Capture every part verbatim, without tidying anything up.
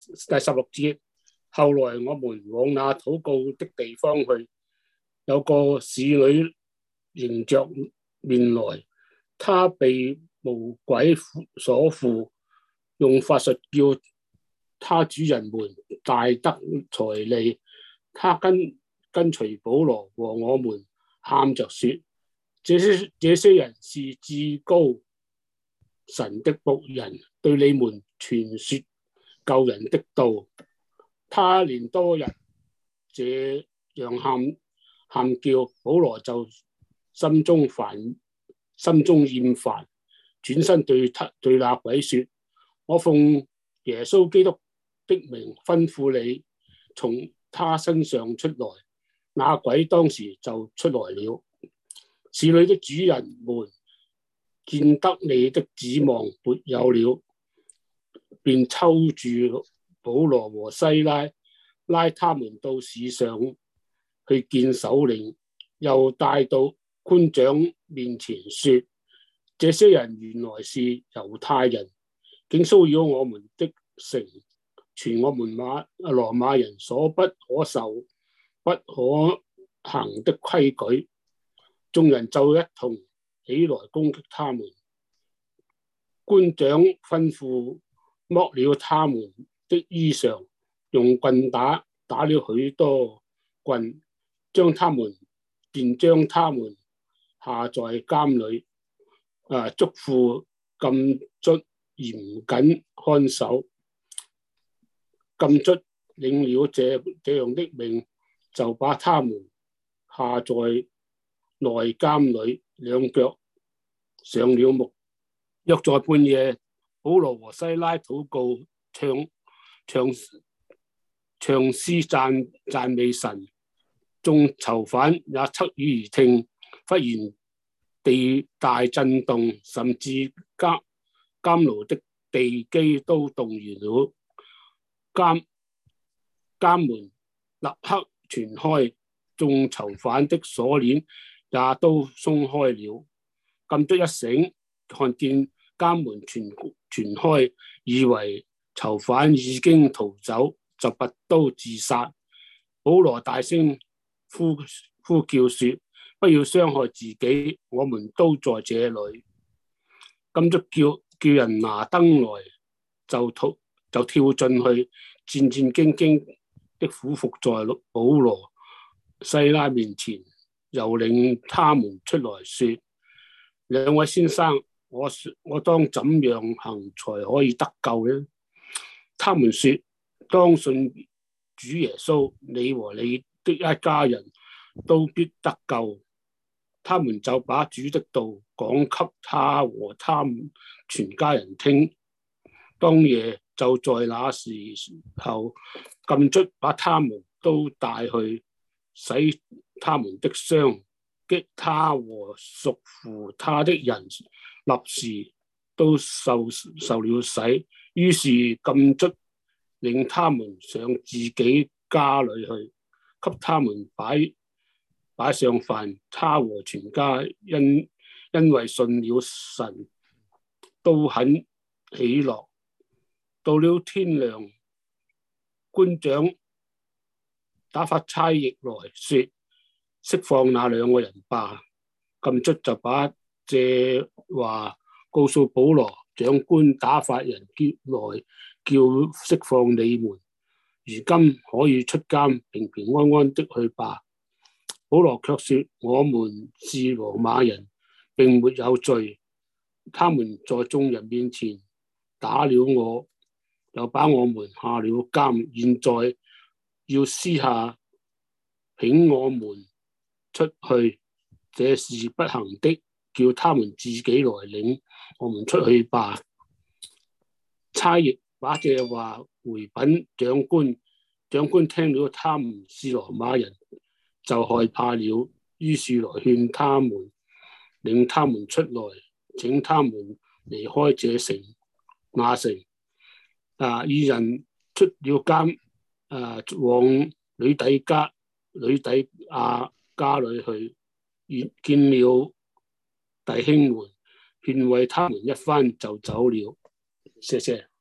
第十六節，後來我們往那禱告的地方去，有個使女迎着面來，她被魔鬼所附，用法術叫他主人們大得財利。他跟跟隨保羅和我們，喊着說：這些這些人是至高神的僕人，對你們傳說救人的道。他連多日這樣喊喊叫，保羅就心中煩，心中厭煩，轉身對他對那鬼說：我奉耶穌基督的名吩咐你從他身上出來。那鬼當時就出來了。使女的主人們見得你的指望沒有了，便抽住保羅和西拉，拉他們到市上去見首領，又帶到官長面前說：這些人原來是猶太人，竟騷擾我們的城，傳我們馬羅馬人所不可受不可行的規矩。眾人就一同起來攻擊他們。官長吩咐剝了他們的衣裳，用棍打，打了許多棍，將他們便將他們下在監裏，啊，囑咐禁卒嚴謹看守。禁卒領了這這樣的命，就把他們下在內監裏，兩腳上了木。約在半夜，保羅和西拉禱告，唱唱唱詩讚讚美神。眾囚犯也側耳而聽，忽然地大震動，甚至監監牢的地基都動搖了。監監門立刻全開，眾囚犯的鎖鏈也都鬆開了。禁卒一醒，看見監門全全開，以為囚犯已經逃走，就拔刀自殺。保羅大聲呼呼叫說：不要傷害自己，我們都在這裏。禁卒叫叫人拿燈來，就逃就跳進去，戰戰兢兢的俯伏在保羅西拉面前，又領他們出來說：兩位先生，我我當怎樣行才可以得救呢？他們說：當信主耶穌，你和你的一家人都必得救。他們就把主的道講給他和他們全家人聽。當夜就在那時候，禁卒把他們都帶去洗他們的傷，擊他和屬乎他的人，立時都受受了洗。於是禁卒領他們上自己家裏去，給他們擺擺上飯。他和全家因因為信了神，都很喜樂。到了天亮，官長打發差役來說：釋放那兩個人吧。禁卒就把這話告訴保羅，長官打發人叫來，叫釋放你們，如今可以出監，平平安安的去吧。保羅卻說：我們是羅馬人，並沒有罪。他們在眾人面前打了我，又把我們下了監，現在要私下請我們出去，這是不行的，叫他們自己來領我們出去吧。差役把這話回稟長官，長官聽了他們是羅馬人，就害怕了，於是來勸他們，領他們出來，請他們離開這城那城。啊！二人出了監，啊，往呂底加呂底亞家裏去，見了弟兄們，勸慰他們一番，就走了。謝謝。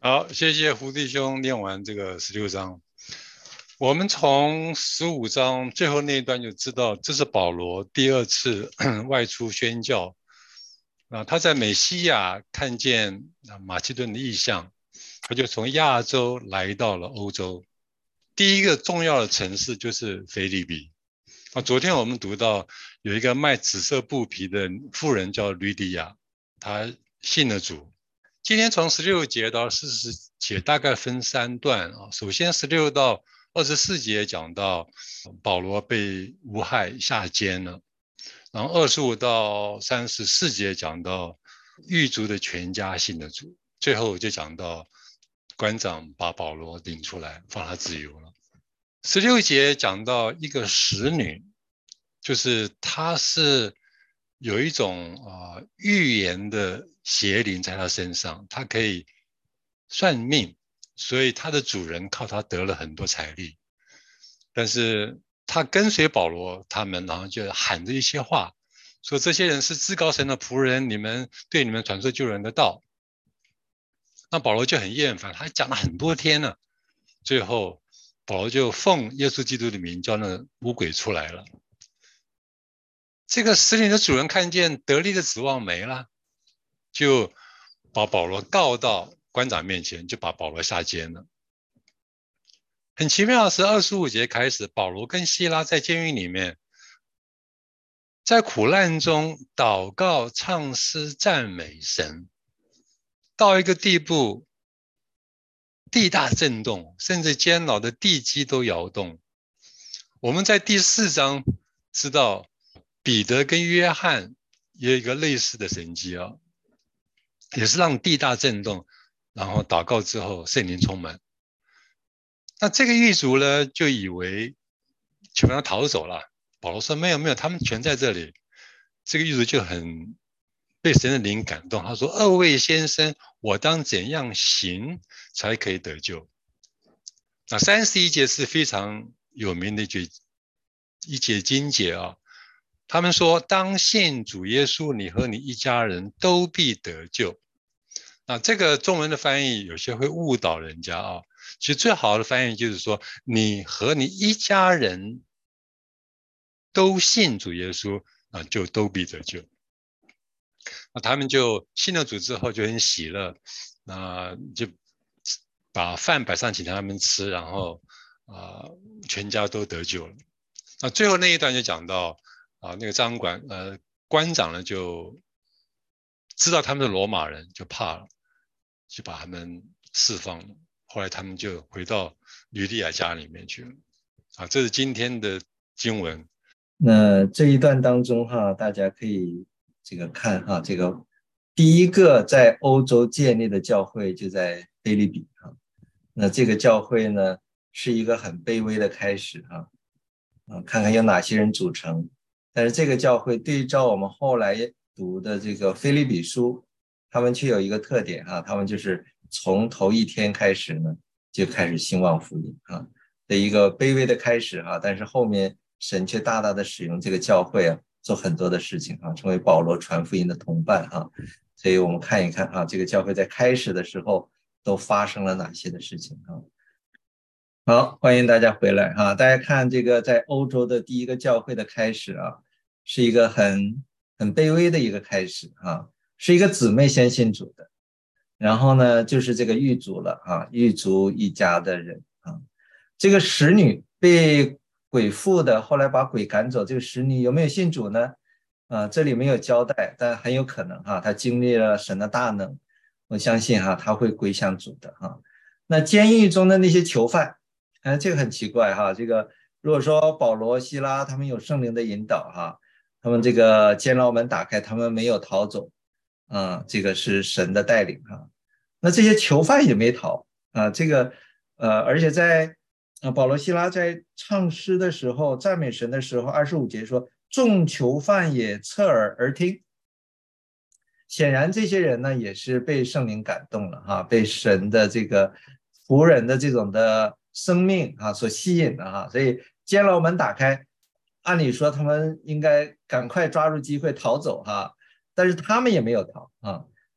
好，谢谢胡弟兄念完这个十六章。我们从十五章最后那一段就知道，这是保罗第二次外出宣教。啊，他在美西亚看见马其顿的异象，他就从亚洲来到了欧洲。第一个重要的城市就是腓立比。啊，昨天我们读到有一个卖紫色布皮的妇人叫吕底亚，她信了主。今天从十六节到四十节大概分三段啊。首先十六到二十四节讲到保罗被诬害下监了，然后二十五到三十四节讲到狱卒的全家信的主，最后就讲到官长把保罗领出来放他自由了。十六节讲到一个使女，就是她是有一种啊、呃、预言的邪灵在她身上，她可以算命，所以她的主人靠她得了很多财力。但是她跟随保罗他们，然后就喊着一些话，说这些人是至高神的仆人，你们对你们传说救人的道。那保罗就很厌烦，他讲了很多天了，最后保罗就奉耶稣基督的名叫那污鬼出来了。这个使女的主人看见得力的指望没了，就把保罗告到官长面前，就把保罗下监了。很奇妙的是，二十五节开始，保罗跟希拉在监狱里面，在苦难中祷告、唱诗、赞美神，到一个地步，地大震动，甚至监牢的地基都摇动。我们在第四章知道，彼得跟约翰也有一个类似的神迹啊，也是让地大震动，然后祷告之后圣灵充满。那这个狱卒呢，就以为全部逃走了。保罗说没有没有，他们全在这里。这个狱卒就很被神的灵感动，他说：“二位先生，我当怎样行才可以得救？”那三十一节是非常有名的一节一节经节啊。他们说：“当信主耶稣，你和你一家人都必得救。”那这个中文的翻译有些会误导人家啊。其实最好的翻译就是说，你和你一家人都信主耶稣啊，就都必得救。那他们就信了主之后就很喜乐，那就把饭摆上请他们吃，然后啊、呃、全家都得救了。那最后那一段就讲到啊、呃、那个掌管呃官长呢就知道他们是罗马人，就怕了，就把他们释放了。后来他们就回到吕底亚家里面去了。啊，这是今天的经文。 那这一段当中哈，大家可以这个看哈，这个第一个在欧洲建立的教会就在腓立比哈。那这个教会呢是一个很卑微的开始哈，啊，看看有哪些人组成。但是这个教会对照我们后来读的这个腓立比书，他们却有一个特点哈，他们就是从头一天开始呢就开始兴旺福音啊的一个卑微的开始哈，但是后面神却大大的使用这个教会啊，做很多的事情啊，成为保罗传福音的同伴啊。所以我们看一看啊，这个教会在开始的时候都发生了哪些的事情啊。好，欢迎大家回来哈。大家看这个在欧洲的第一个教会的开始啊，是一个很很卑微的一个开始啊，是一个姊妹先信主的，然后呢就是这个狱卒了啊，狱卒一家的人啊。这个使女被鬼附的，后来把鬼赶走，这个使女有没有信主呢？啊，这里没有交代，但很有可能哈，她经历了神的大能，我相信哈，她会归向主的哈。那监狱中的那些囚犯，哎，这个很奇怪哈，这个如果说保罗、希拉他们有圣灵的引导哈，他们这个监牢门打开，他们没有逃走，啊，这个是神的带领哈。那这些囚犯也没逃啊，这个呃，而且在啊保罗、希拉在唱诗的时候，赞美神的时候，二十五节说，众囚犯也侧耳而听。显然这些人呢也是被圣灵感动了哈，被神的这个仆人的这种的生命啊所吸引了哈，所以监牢门打开，按理说他们应该赶快抓住机会逃走哈，但是他们也没有逃啊，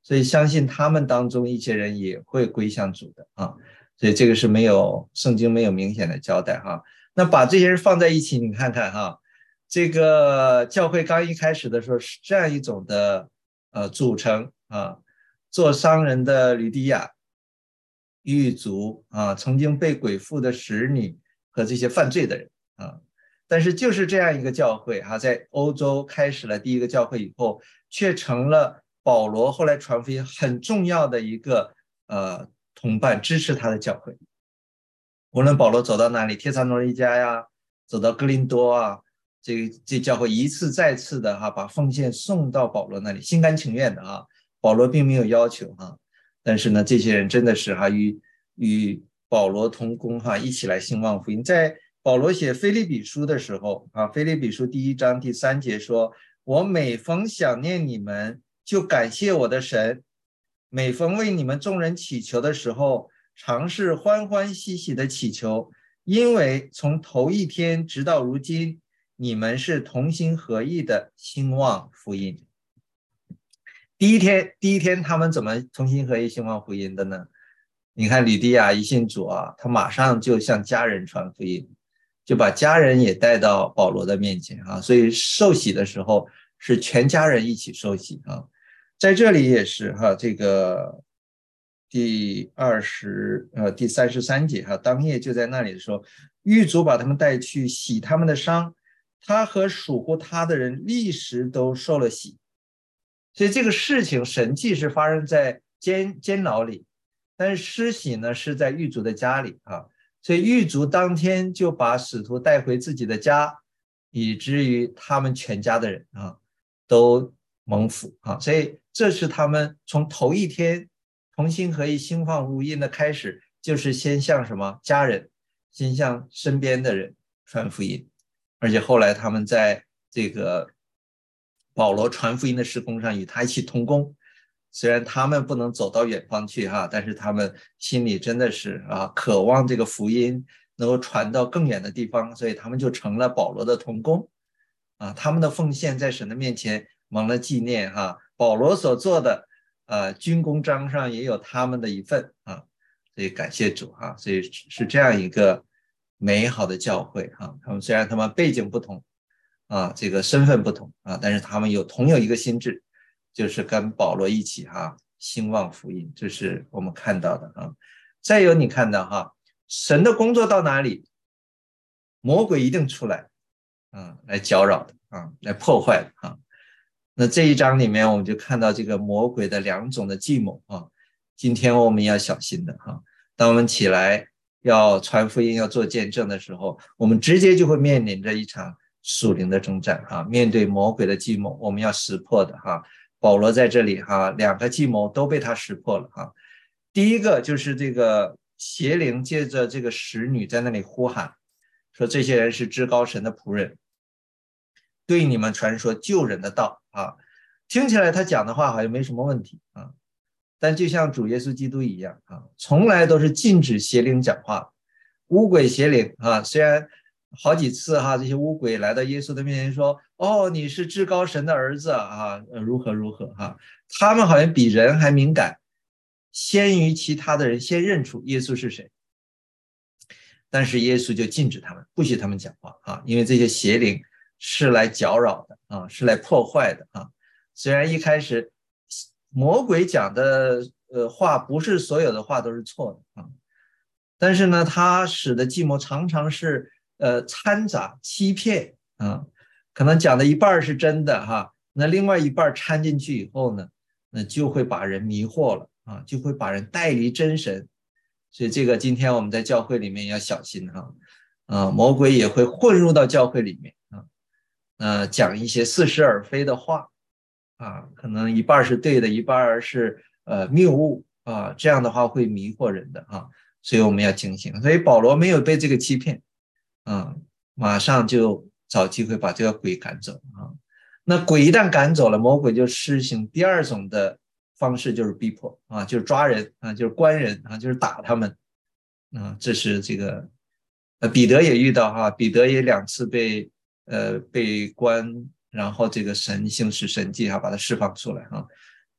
所以相信他们当中一些人也会归向主的啊。所以这个是没有圣经没有明显的交代哈。那把这些人放在一起，你看看哈，这个教会刚一开始的时候是这样一种的呃组成啊，做商人的吕底亚、狱卒啊，曾经被鬼附的使女和这些犯罪的人啊。但是就是这样一个教会哈，在欧洲开始了第一个教会以后，却成了保罗后来传福音很重要的一个呃同伴，支持他的教会。无论保罗走到哪里，帖撒罗尼迦呀，走到哥林多啊，这这教会一次再次的哈，把奉献送到保罗那里，心甘情愿的啊。保罗并没有要求哈，但是呢，这些人真的是哈与与保罗同工哈，一起来兴旺福音。在保罗写腓立比书的时候啊，腓立比书第一章第三节说：“我每逢想念你们，就感谢我的神；每逢为你们众人祈求的时候，常是欢欢喜喜的祈求，因为从头一天直到如今，你们是同心合意的兴旺福音。”第一天，第一天他们怎么同心合意兴旺福音的呢？你看吕底亚一信主啊，他马上就向家人传福音，就把家人也带到保罗的面前啊。所以受洗的时候是全家人一起受洗啊。在这里也是哈，这个第二十呃第三十三节哈，当夜就在那里的时候，狱卒把他们带去洗他们的伤，他和属乎他的人立时都受了洗。所以这个事情神迹是发生在监监牢里，但是施洗呢是在狱卒的家里啊。所以狱卒当天就把使徒带回自己的家，以至于他们全家的人啊都蒙福啊。所以这是他们从头一天同心合意兴旺福音的开始，就是先向什么家人，先向身边的人传福音，而且后来他们在这个保罗传福音的事工上与他一起同工。虽然他们不能走到远方去哈，但是他们心里真的是啊，渴望这个福音能够传到更远的地方，所以他们就成了保罗的同工啊。他们的奉献在神的面前蒙了纪念哈。保罗所做的呃军功章上也有他们的一份啊，所以感谢主哈。所以是这样一个美好的教会哈。他们虽然他们背景不同啊，这个身份不同啊，但是他们有同有一个心志，就是跟保罗一起哈兴旺福音，这是我们看到的啊。再有你看到哈，神的工作到哪里，魔鬼一定出来啊，来搅扰的啊，来破坏的啊。那这一章里面我们就看到这个魔鬼的两种的计谋啊，今天我们要小心的哈。当我们起来要传福音要做见证的时候，我们直接就会面临着一场属灵的征战啊，面对魔鬼的计谋，我们要识破的哈。保罗在这里哈，两个计谋都被他识破了哈。第一个就是这个邪灵借着这个使女在那里呼喊，说这些人是至高神的仆人，对你们传说救人的道啊。听起来他讲的话好像没什么问题啊，但就像主耶稣基督一样啊，从来都是禁止邪灵讲话，污鬼邪灵啊。虽然好几次哈，这些污鬼来到耶稣的面前说：“哦，你是至高神的儿子啊，如何如何哈。”他们好像比人还敏感，先于其他的人先认出耶稣是谁。但是耶稣就禁止他们，不许他们讲话啊，因为这些邪灵是来搅扰的啊，是来破坏的啊。虽然一开始魔鬼讲的呃话不是所有的话都是错的啊，但是呢，他使的计谋常常是呃掺杂欺骗啊，可能讲的一半是真的哈，那另外一半掺进去以后呢，那就会把人迷惑了啊，就会把人带离真神。所以这个今天我们在教会里面要小心哈，啊，魔鬼也会混入到教会里面啊，呃，讲一些似是而非的话啊，可能一半是对的，一半是呃谬误啊，这样的话会迷惑人的啊，所以我们要警醒。所以保罗没有被这个欺骗啊，马上就找机会把这个鬼赶走啊。那鬼一旦赶走了，魔鬼就施行第二种的方式，就是逼迫啊，就是抓人啊，就是关人啊，就是打他们啊。这是这个呃彼得也遇到哈，彼得也两次被呃被关，然后这个神行使神迹哈，把他释放出来哈。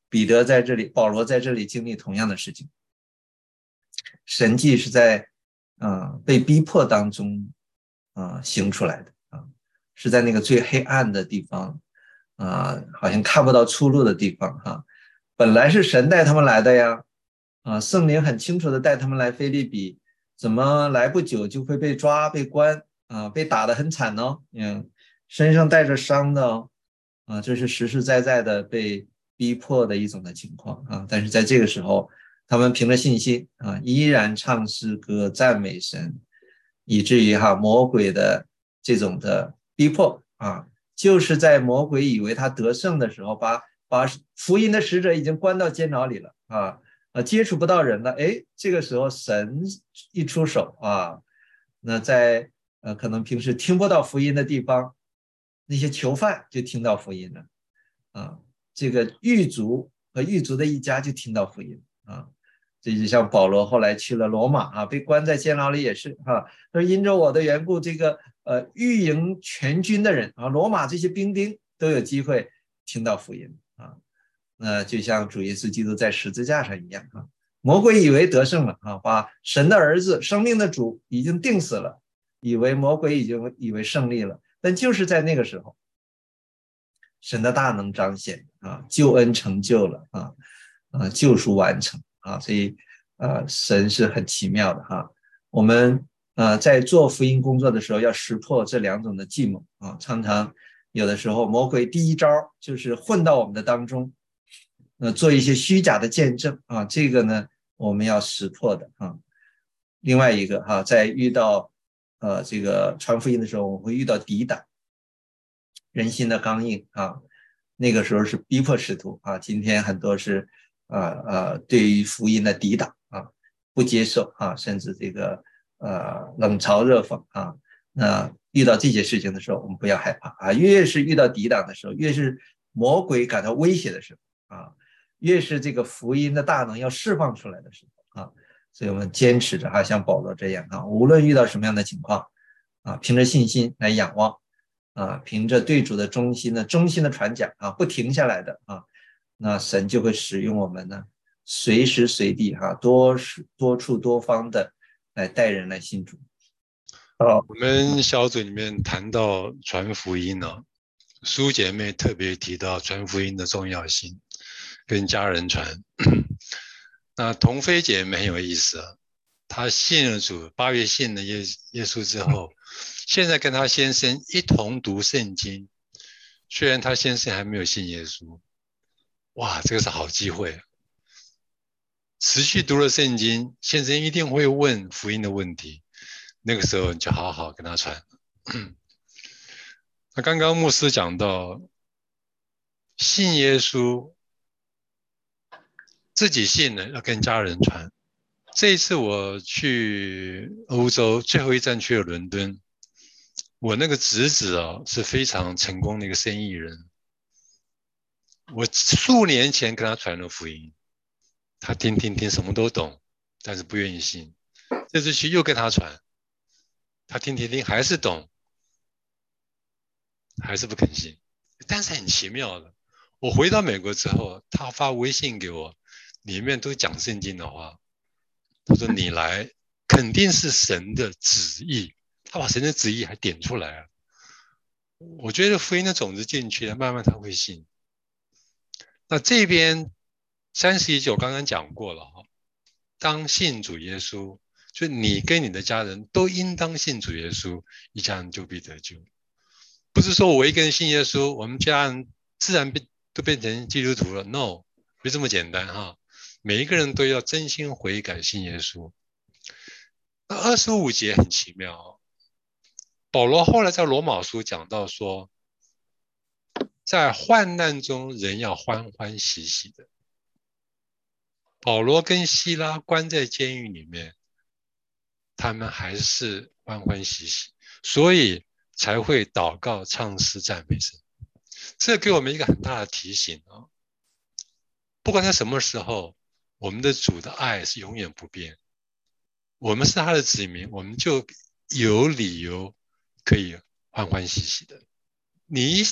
彼得在这里，保罗在这里经历同样的事情。神迹是在啊、呃、被逼迫当中啊、呃、行出来的啊，是在那个最黑暗的地方啊、呃，好像看不到出路的地方哈、啊。本来是神带他们来的呀，啊，圣灵很清楚的带他们来腓立比，怎么来不久就会被抓被关啊，被打得很惨哦，嗯，身上带着伤的哦，啊，这是实实在在的被逼迫的一种的情况啊。但是在这个时候，他们凭着信心啊，依然唱诗歌赞美神，以至于哈魔鬼的这种的逼迫啊，就是在魔鬼以为他得胜的时候，把把福音的使者已经关到监牢里了啊，啊接触不到人了，哎，这个时候神一出手啊，那在呃可能平时听不到福音的地方，那些囚犯就听到福音了啊，这个狱卒和狱卒的一家就听到福音啊。这就像保罗后来去了罗马啊，被关在监牢里也是哈，说因着我的缘故，这个呃御营全军的人啊，罗马这些兵丁都有机会听到福音啊。那就像主耶稣基督在十字架上一样啊，魔鬼以为得胜了啊，把神的儿子生命的主已经定死了，以为魔鬼已经以为胜利了，但就是在那个时候，神的大能彰显啊，救恩成就了啊，啊救赎完成。啊，所以呃，神是很奇妙的哈。我们呃在做福音工作的时候，要识破这两种的计谋啊。常常有的时候，魔鬼第一招就是混到我们的当中，呃，做一些虚假的见证啊。这个呢，我们要识破的啊。另外一个哈，在遇到呃这个传福音的时候，我们会遇到抵挡，人心的刚硬啊。那个时候是逼迫使徒啊，今天很多是。啊呃，对于福音的抵挡啊，不接受啊，甚至这个呃冷嘲热讽啊，那遇到这些事情的时候，我们不要害怕啊，越是遇到抵挡的时候，越是魔鬼感到威胁的时候啊，越是这个福音的大能要释放出来的时候啊，所以我们坚持着哈，像保罗这样啊，无论遇到什么样的情况啊，凭着信心来仰望啊，凭着对主的忠心的忠心的传讲啊，不停下来的啊。那神就会使用我们呢，随时随地哈、啊，多多处多方的来带人来信主。 好，我们小组里面谈到传福音呢、啊，苏姐妹特别提到传福音的重要性，跟家人传。那童飞姐妹很有意思啊，她信了主，八月信了耶耶稣之后，现在跟她先生一同读圣经，虽然她先生还没有信耶稣。哇，这个是好机会！持续读了圣经，先生一定会问福音的问题，那个时候你就好好跟他传。那刚刚牧师讲到，信耶稣，自己信了要跟家人传。这一次我去欧洲，最后一站去了伦敦，我那个侄子啊是非常成功的一个生意人。我数年前跟他传了福音，他听听听什么都懂，但是不愿意信。这次去又跟他传，他听听听还是懂，还是不肯信。但是很奇妙的，我回到美国之后，他发微信给我，里面都讲圣经的话。他说你来肯定是神的旨意，他把神的旨意还点出来了。我觉得福音的种子进去了，慢慢他会信。那这边三十一节我刚刚讲过了哈，当信主耶稣，就你跟你的家人都应当信主耶稣，一家人就必得救。不是说我一个人信耶稣，我们家人自然都变成基督徒了 ，no， 没这么简单哈。每一个人都要真心悔改信耶稣。那二十五节很奇妙，保罗后来在罗马书讲到说，在患难中人要欢欢喜喜的。保罗跟希拉关在监狱里面，他们还是欢欢喜喜，所以才会祷告唱诗赞美神。这给我们一个很大的提醒啊！不管在什么时候，我们的主的爱是永远不变。我们是他的子民，我们就有理由可以欢欢喜喜的。你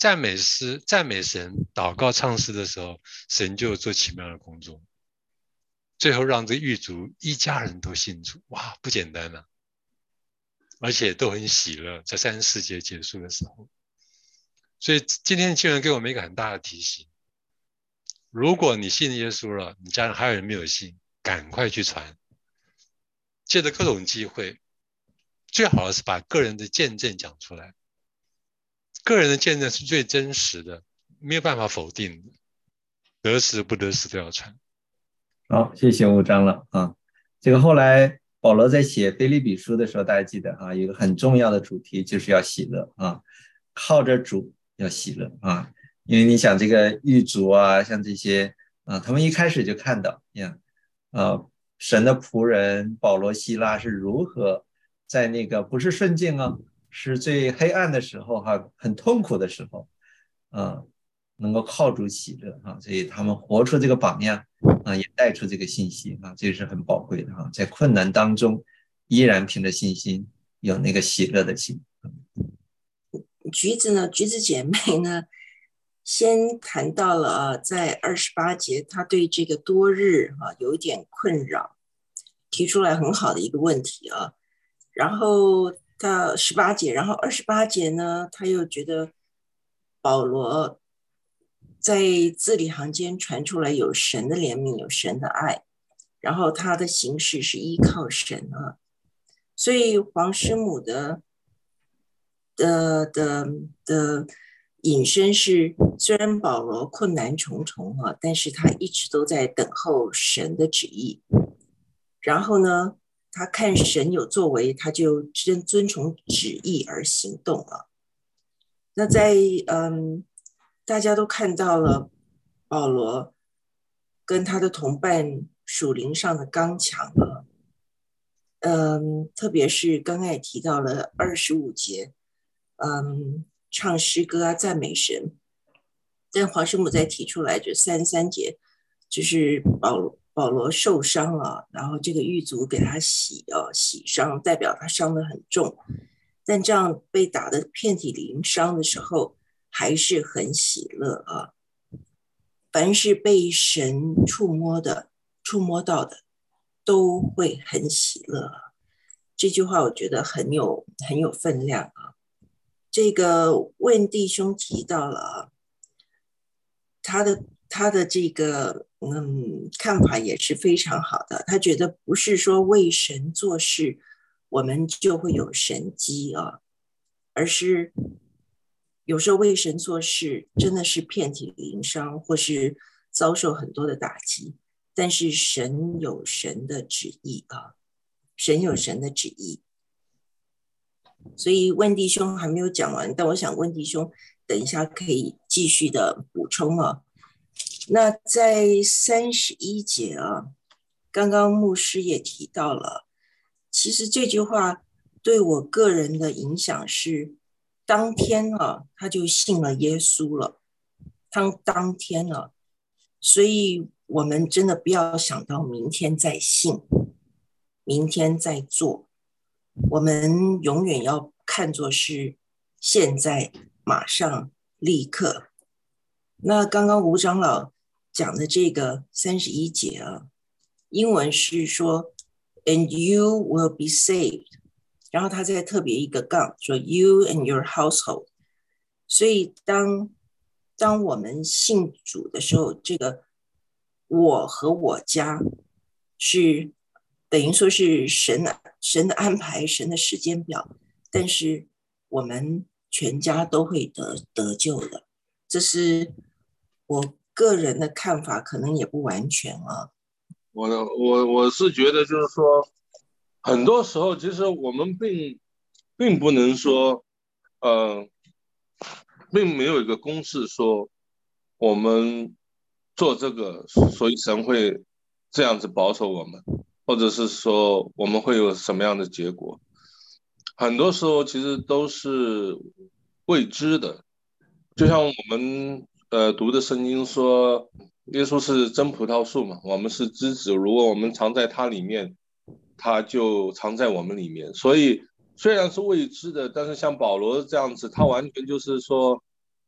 赞美诗、赞美神、祷告、唱诗的时候，神就做奇妙的工作，最后让这狱卒一家人都信主，哇，不简单啊！而且都很喜乐，在三十四节结束的时候。所以今天的经文给我们一个很大的提醒：如果你信耶稣了，你家人还有人没有信，赶快去传，借着各种机会，最好的是把个人的见证讲出来。个人的见证是最真实的，没有办法否定的，得时不得时都要传。 好，谢谢吴章了啊。这个后来保罗在写腓立比书的时候，大家记得啊，有一个很重要的主题就是要喜乐啊，靠着主要喜乐啊。因为你想这个狱卒啊，像这些啊，他们一开始就看到呀，啊，神的仆人保罗、希拉是如何在那个不是顺境啊，是最黑暗的时候哈、啊，很痛苦的时候啊，能够靠主喜乐啊，所以他们活出这个榜样啊，也带出这个信息啊，这个是很宝贵的哈、啊，在困难当中依然凭着信心有那个喜乐的心。 橘子呢，橘子姐妹呢，先谈到了啊，在二十八节，她对这个多日啊有一点困扰，提出来很好的一个问题啊。然后到十八节，然后二十八节呢，她又觉得保罗在字里行间传出来有神的怜悯，有神的爱，然后他的行事是依靠神啊。所以黄师母的的的的引申是，虽然保罗困难重重啊，但是他一直都在等候神的旨意。然后呢，他看神有作为，他就真遵从旨意而行动了。那在嗯，大家都看到了保罗跟他的同伴属灵上的刚强了。嗯，特别是刚才也提到了二十五节。嗯，唱诗歌啊，赞美神。但黄师母再提出来，就三十三节，就是保保罗受伤了，然后这个狱卒给他洗呃洗伤，代表他伤得很重。但这样被打得遍体鳞伤的时候，还是很喜乐啊。凡是被神触摸的、触摸到的，都会很喜乐。这句话我觉得很有很有分量啊。这个问弟兄提到了他的他的这个嗯看法也是非常好的，他觉得不是说为神做事我们就会有神迹啊，而是有时候为神做事真的是遍体鳞伤，或是遭受很多的打击，但是神有神的旨意啊，神有神的旨意。所以问弟兄还没有讲完，但我想问弟兄等一下可以继续的补充啊。那在三十一节啊，刚刚牧师也提到了，其实这句话对我个人的影响是，当天啊他就信了耶稣了，当当天啊，所以我们真的不要想到明天再信，明天再做。我们永远要看作是现在马上立刻。那刚刚吴长老讲的这个三十一节啊，英文是说 and you will be saved， 然后他再特别一个杠说 you and your household。 所以当当我们信主的时候，这个我和我家是等于说是神的神的安排，神的时间表，但是我们全家都会得得救的。这是我个人的看法，可能也不完全啊。 我我我是觉得就是说，很多时候其实我们并并不能说，呃，并没有一个公式说我们做这个，所以神会这样子保守我们。或者是说我们会有什么样的结果，很多时候其实都是未知的。就像我们呃读的圣经说，耶稣是真葡萄树嘛，我们是枝子，如果我们藏在他里面，他就藏在我们里面。所以虽然是未知的，但是像保罗这样子，他完全就是说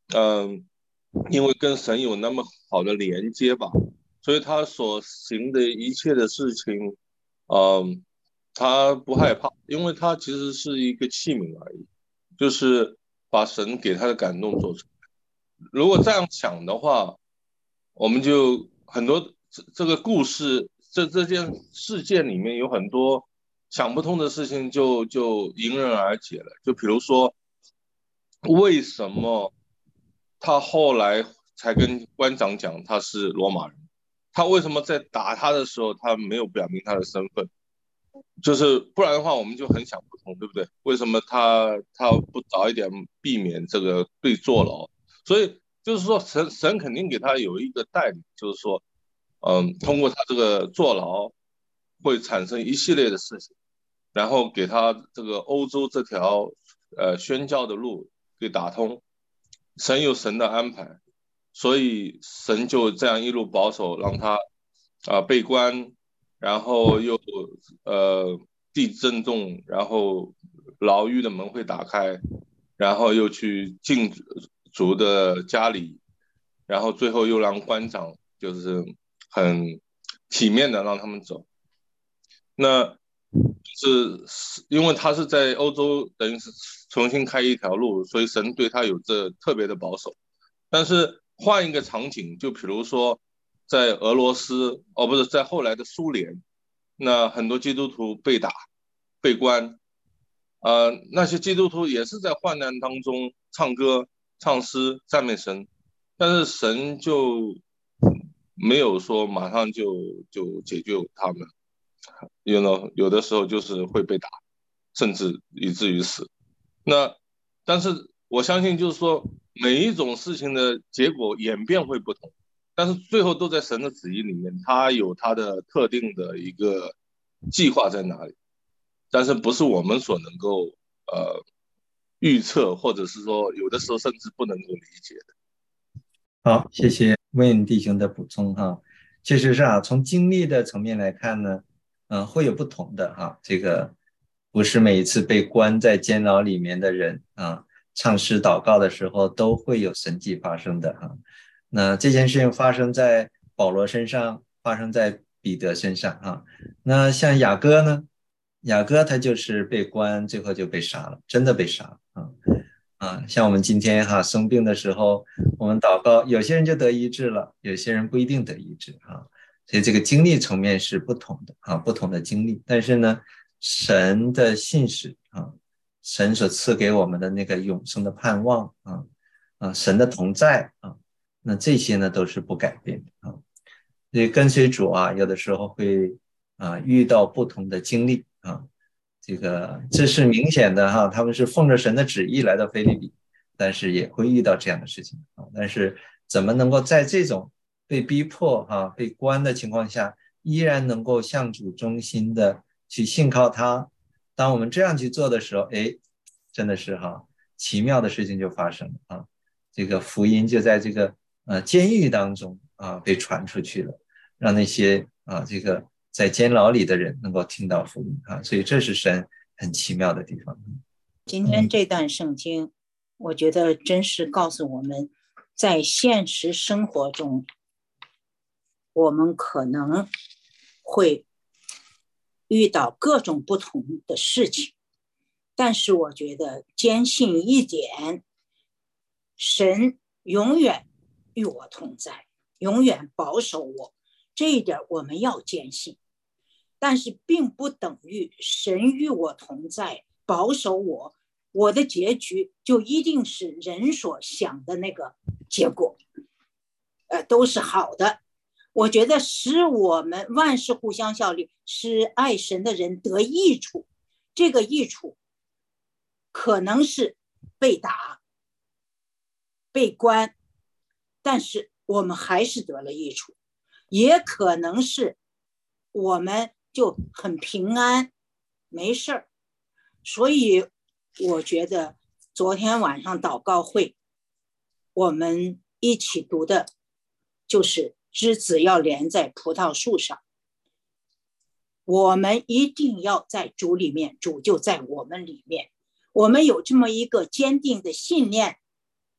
嗯、呃，因为跟神有那么好的连接吧，所以他所行的一切的事情，嗯、呃，他不害怕，因为他其实是一个器皿而已，就是把神给他的感动做出来。如果这样想的话，我们就很多这这个故事，这这件事件里面有很多想不通的事情就，就就迎刃而解了。就比如说，为什么他后来才跟官长讲他是罗马人？他为什么在打他的时候，他没有表明他的身份？就是不然的话，我们就很想不通，对不对？为什么他他不早一点避免这个被坐牢？所以就是说神，神肯定给他有一个带领，就是说，嗯，通过他这个坐牢，会产生一系列的事情，然后给他这个欧洲这条呃宣教的路给打通。神有神的安排，所以神就这样一路保守，让他啊、呃、被关，然后又呃地震动，然后牢狱的门会打开，然后又去禁足的家里，然后最后又让官长就是很体面的让他们走。那是因为他是在欧洲，等于是重新开一条路，所以神对他有这特别的保守。但是换一个场景，就比如说在俄罗斯，哦，不是在后来的苏联，那很多基督徒被打、被关，呃，那些基督徒也是在患难当中唱歌、唱诗、赞美神，但是神就没有说马上就就解救他们，有呢，有的时候就是会被打，甚至以至于死。那但是我相信，就是说每一种事情的结果演变会不同，但是最后都在神的旨意里面，他有他的特定的一个计划在哪里，但是不是我们所能够呃预测，或者是说有的时候甚至不能够理解的。 好，谢谢Wayne弟兄的补充哈。确实是啊，从经历的层面来看呢，嗯、呃，会有不同的哈。这个不是每一次被关在监牢里面的人啊，唱诗祷告的时候都会有神迹发生的哈。那这件事情发生在保罗身上，发生在彼得身上啊。那像雅各呢？雅各他就是被关，最后就被杀了，真的被杀了啊。啊，像我们今天哈生病的时候，我们祷告，有些人就得医治了，有些人不一定得医治啊。所以这个经历层面是不同的啊，不同的经历。但是呢，神的信使啊，神所赐给我们的那个永生的盼望啊，啊，神的同在啊，那这些呢都是不改变的啊。所以跟随主啊，有的时候会啊遇到不同的经历啊。这个这是明显的哈，他们是奉着神的旨意来到腓立比，但是也会遇到这样的事情啊。但是怎么能够在这种被逼迫哈、被关的情况下，依然能够向主忠心的去信靠他？当我们这样去做的时候，哎，真的是哈，奇妙的事情就发生了啊！这个福音就在这个呃监狱当中啊被传出去了，让那些啊这个。在监牢里的人能够听到福音啊，所以这是神很奇妙的地方。 今天这段圣经，我觉得真是告诉我们，在现实生活中，我们可能会遇到各种不同的事情，但是我觉得坚信一点，神永远与我同在，永远保守我，这一点我们要坚信。但是并不等于神与我同在，保守我，我的结局就一定是人所想的那个结果，呃，都是好的。我觉得使我们万事互相效力，使爱神的人得益处，这个益处可能是被打、被关，但是我们还是得了益处，也可能是我们就很平安，没事儿。所以我觉得昨天晚上祷告会，我们一起读的就是枝子要连在葡萄树上。我们一定要在主里面，主就在我们里面。我们有这么一个坚定的信念，不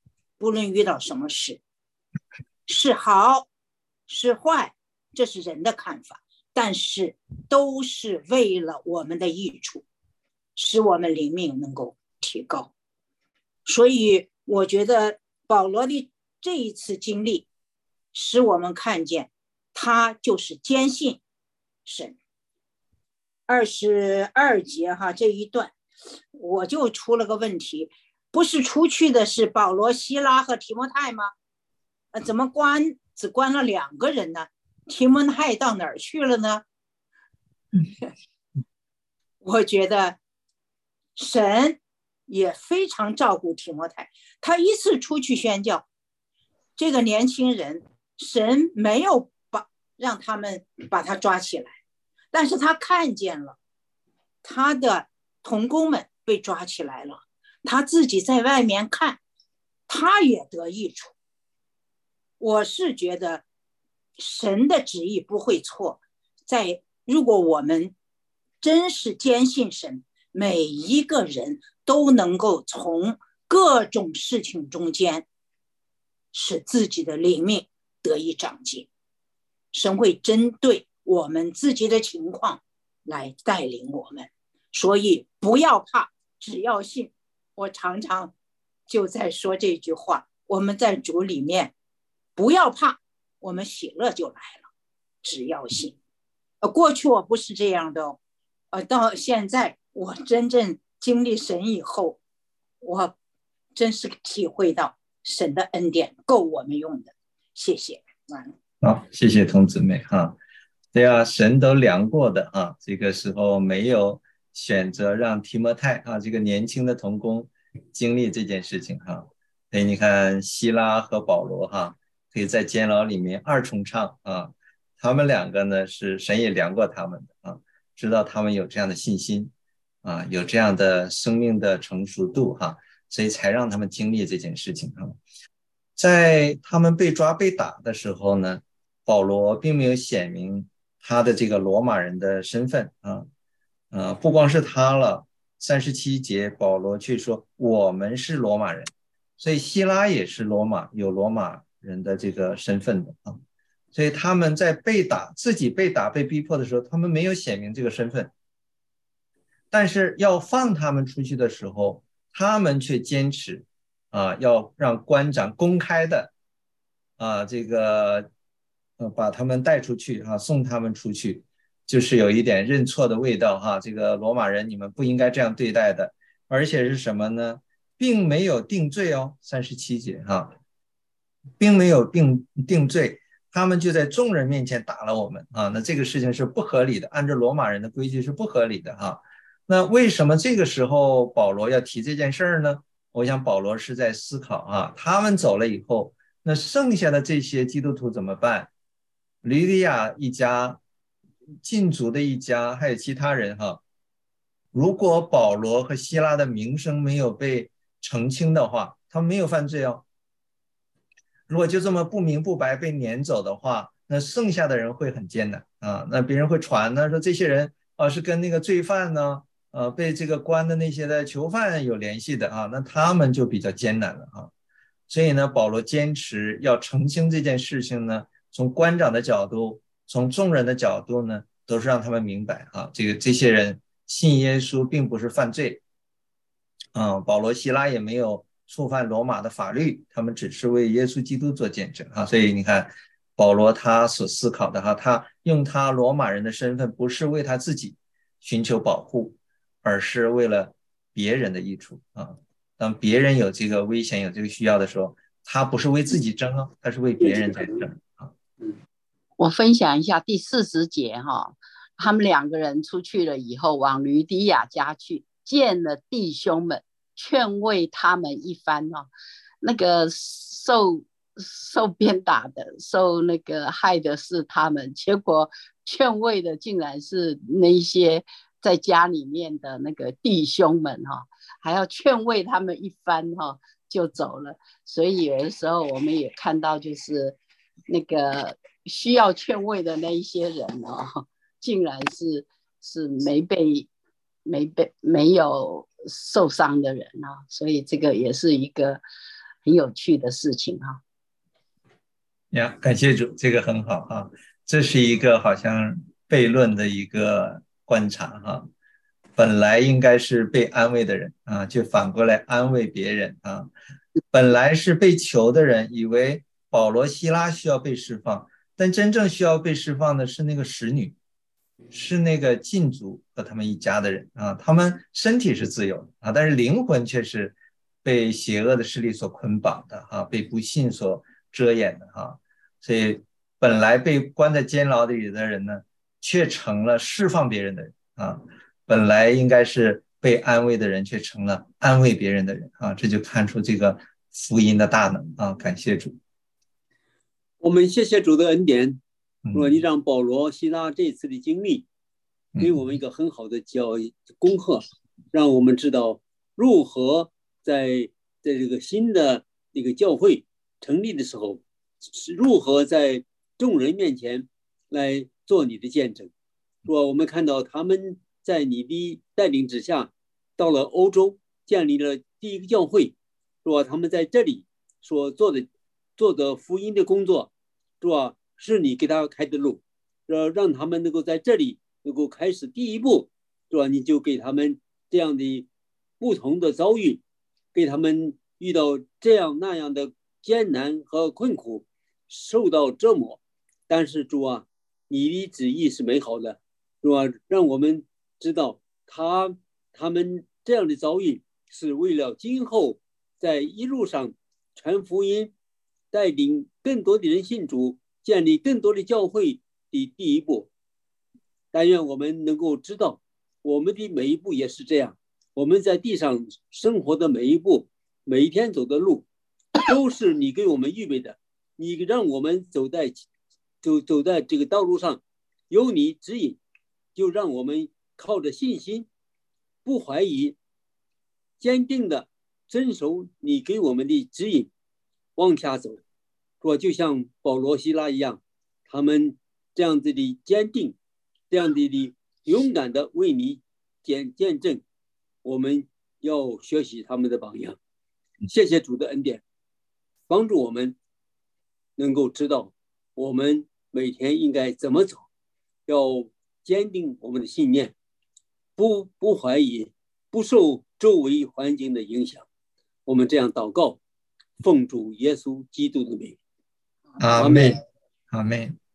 不论遇到什么事，是好是坏，这是人的看法，但是都是为了我们的益处，使我们灵命能够提高。所以我觉得保罗的这一次经历使我们看见他就是坚信神。二十二节哈，这一段我就出了个问题，不是出去的是保罗、希拉和提摩太吗？呃，怎么关只关了两个人呢？提摩太到哪儿去了呢？我觉得神也非常照顾提摩太，他一次出去宣教，这个年轻人神没有把让他们把他抓起来，但是他看见了他的同工们被抓起来了，他自己在外面看，他也得益处。我是觉得神的旨意不会错，在如果我们真是坚信神，每一个人都能够从各种事情中间使自己的灵命得以长进。神会针对我们自己的情况来带领我们，所以不要怕，只要信。我常常就在说这句话，我们在主里面不要怕，我们喜乐就来了，只要信。呃，过去我不是这样的哦，呃，到现在我真正经历神以后，我真是体会到神的恩典够我们用的。谢谢。完了。 好，谢谢童姊妹哈。对啊，神都量过的啊，这个时候没有选择让提摩太啊这个年轻的同工经历这件事情哈。所以你看希拉和保罗哈，可以在监牢里面二重唱啊，他们两个呢是神也量过他们的啊，知道他们有这样的信心啊，有这样的生命的成熟度哈，所以才让他们经历这件事情哈。在他们被抓被打的时候呢，保罗并没有显明他的这个罗马人的身份啊，呃，不光是他了，三十七节保罗却说我们是罗马人，所以希拉也是罗马有罗马人的这个身份的啊，所以他们在被打自己被打被逼迫的时候，他们没有显明这个身份，但是要放他们出去的时候，他们却坚持啊，要让官长公开的啊这个呃，把他们带出去啊，送他们出去，就是有一点认错的味道哈。这个罗马人，你们不应该这样对待的，而且是什么呢？并没有定罪哦，三十七节哈，并没有定定罪，他们就在众人面前打了我们啊。那这个事情是不合理的，按照罗马人的规矩是不合理的哈。那为什么这个时候保罗要提这件事儿呢？我想保罗是在思考啊，他们走了以后，那剩下的这些基督徒怎么办？吕底亚一家、禁足的一家，还有其他人哈。如果保罗和希拉的名声没有被澄清的话，他们没有犯罪哦。如果就这么不明不白被撵走的话，那剩下的人会很艰难啊。那别人会传呢，说这些人啊是跟那个罪犯呢，呃，被这个关的那些的囚犯有联系的啊，那他们就比较艰难了啊。所以呢，保罗坚持要澄清这件事情呢。从官长的角度，从众人的角度呢，都是让他们明白啊，这个这些人信耶稣并不是犯罪，啊，保罗、希拉也没有触犯罗马的法律，他们只是为耶稣基督做见证啊。所以你看，保罗他所思考的哈，他用他罗马人的身份，不是为他自己寻求保护，而是为了别人的益处啊。当别人有这个危险、有这个需要的时候，他不是为自己争啊，他是为别人在争。 我分享一下第四十节哈，他们两个人出去了以后，往吕底亚家去，见了弟兄们，劝慰他们一番哈。那个受受鞭打的、受那个害的是他们，结果劝慰的竟然是那些在家里面的那个弟兄们哈，还要劝慰他们一番哈，就走了。所以有的时候我们也看到，就是那个需要劝慰的那一些人哦，竟然是是没被没被没有受伤的人啊，所以这个也是一个很有趣的事情哈。 呀，感谢主，这个很好哈，这是一个好像悖论的一个观察哈。本来应该是被安慰的人啊，就反过来安慰别人啊。本来是被囚的人，以为保罗、希拉需要被释放，但真正需要被释放的是那个使女，是那个禁足和他们一家的人啊。他们身体是自由的啊，但是灵魂却是被邪恶的势力所捆绑的啊，被不信所遮掩的啊。所以本来被关在监牢里的人呢，却成了释放别人的人啊。本来应该是被安慰的人，却成了安慰别人的人啊！这就看出这个福音的大能啊！感谢主。 我们谢谢主的恩典，说你让保罗、希拉这次的经历，给我们一个很好的教育功课，让我们知道如何在在这个新的这个教会成立的时候，如何在众人面前来做你的见证。说我们看到他们在你的带领之下，到了欧洲建立了第一个教会，说他们在这里所做的做的福音的工作，说是你给他开的路，说让他们能够在这里能够开始第一步，说你就给他们这样的不同的遭遇，给他们遇到这样那样的艰难和困苦，受到折磨。但是主啊，你的旨意是美好的，是吧？让我们知道他他们这样的遭遇是为了今后在一路上传福音，带领更多的人信主，建立更多的教会的第一步。但愿我们能够知道，我们的每一步也是这样，我们在地上生活的每一步，每一天走的路，都是你给我们预备的，你让我们走在走走在这个道路上，有你指引，就让我们靠着信心，不怀疑，坚定的遵守你给我们的指引，往下走。说就像保罗、希拉一样，他们这样子的坚定，这样子的勇敢的为你见见证，我们要学习他们的榜样。谢谢主的恩典，帮助我们能够知道我们每天应该怎么走，要坚定我们的信念，不不怀疑，不受周围环境的影响。我们这样祷告，奉主耶稣基督的名， 阿们，阿们。